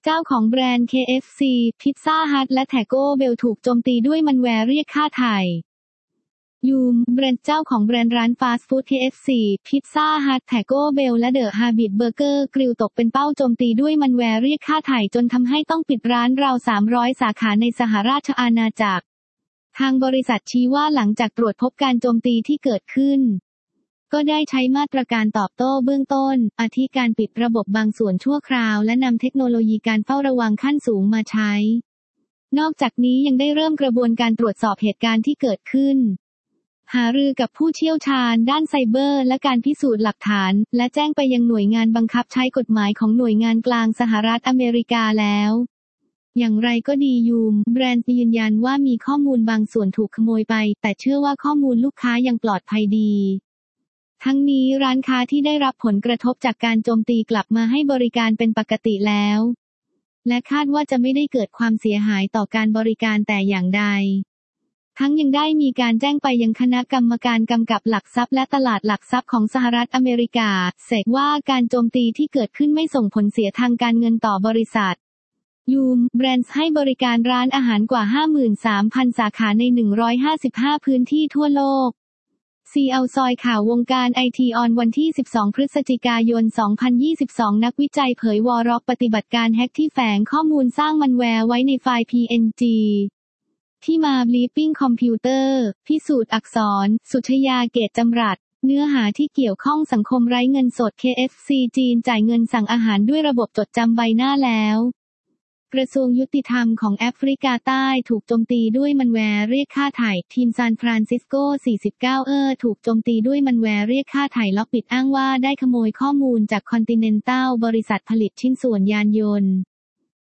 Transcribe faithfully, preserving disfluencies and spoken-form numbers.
เจ้าของแบรนด์ เค เอฟ ซี Pizza Hut และ Taco Bell ถูกโจมตีด้วยมันแวร์เรียกค่าไถ่ยูม แบรนด์เจ้าของแบรนด์ร้านฟาสต์ฟู้ด เค เอฟ ซี Pizza Hut Taco Bell และ The Habit Burger Grill ตกเป็นเป้าโจมตีด้วยมันแวร์เรียกค่าไถ่จนทำให้ต้องปิดร้านราวสามร้อยสาขาในสหราชอาณาจักรทางบริษัทชี้ว่าหลังจากตรวจพบการโจมตีที่เกิดขึ้นก็ได้ใช้มาตรการตอบโต้เบื้องต้นอาทิการปิดระบบบางส่วนชั่วคราวและนำเทคโนโลยีการเฝ้าระวังขั้นสูงมาใช้นอกจากนี้ยังได้เริ่มกระบวนการตรวจสอบเหตุการณ์ที่เกิดขึ้นหารือกับผู้เชี่ยวชาญด้านไซเบอร์และการพิสูจน์หลักฐานและแจ้งไปยังหน่วยงานบังคับใช้กฎหมายของหน่วยงานกลางสหรัฐอเมริกาแล้วอย่างไรก็ดียูมแบรนด์ยืนยันว่ามีข้อมูลบางส่วนถูกขโมยไปแต่เชื่อว่าข้อมูลลูกค้ายังปลอดภัยดีทั้งนี้ร้านค้าที่ได้รับผลกระทบจากการโจมตีกลับมาให้บริการเป็นปกติแล้วและคาดว่าจะไม่ได้เกิดความเสียหายต่อการบริการแต่อย่างใดทั้งยังได้มีการแจ้งไปยังคณะกรรมการกำกับหลักทรัพย์และตลาดหลักทรัพย์ของสหรัฐอเมริกาเสกว่าการโจมตีที่เกิดขึ้นไม่ส่งผลเสียทางการเงินต่อบริษัทยูมแบรนด์ให้บริการร้านอาหารกว่า ห้าหมื่นสามพัน สาขาในหนึ่งร้อยห้าสิบห้าพื้นที่ทั่วโลกซี เอล ซอยข่าววงการไอทีออนวันที่สิบสองพฤศจิกายนสองพันยี่สิบสองนักวิจัยเผยวอร็อกปฏิบัติการแฮ็กที่แฝงข้อมูลสร้างมันแวร์ไว้ในไฟล์ พี เอ็น จี ที่มา Bleeping Computer พิสูจน์อักษรสุชยาเกตจำรัดเนื้อหาที่เกี่ยวข้องสังคมไร้เงินสด เค เอฟ ซี จีนจ่ายเงินสั่งอาหารด้วยระบบจดจำใบหน้าแล้วกระทรวงยุติธรรมของแอฟริกาใต้ถูกโจมตีด้วยมันแวร์เรียกค่าไถ่ทีมซานฟรานซิสโก สี่สิบเก้า เออถูกโจมตีด้วยมันแวร์เรียกค่าไถ่ล็อกปิดอ้างว่าได้ขโมยข้อมูลจากคอนติเนนตัลบริษัทผลิตชิ้นส่วนยานยนต์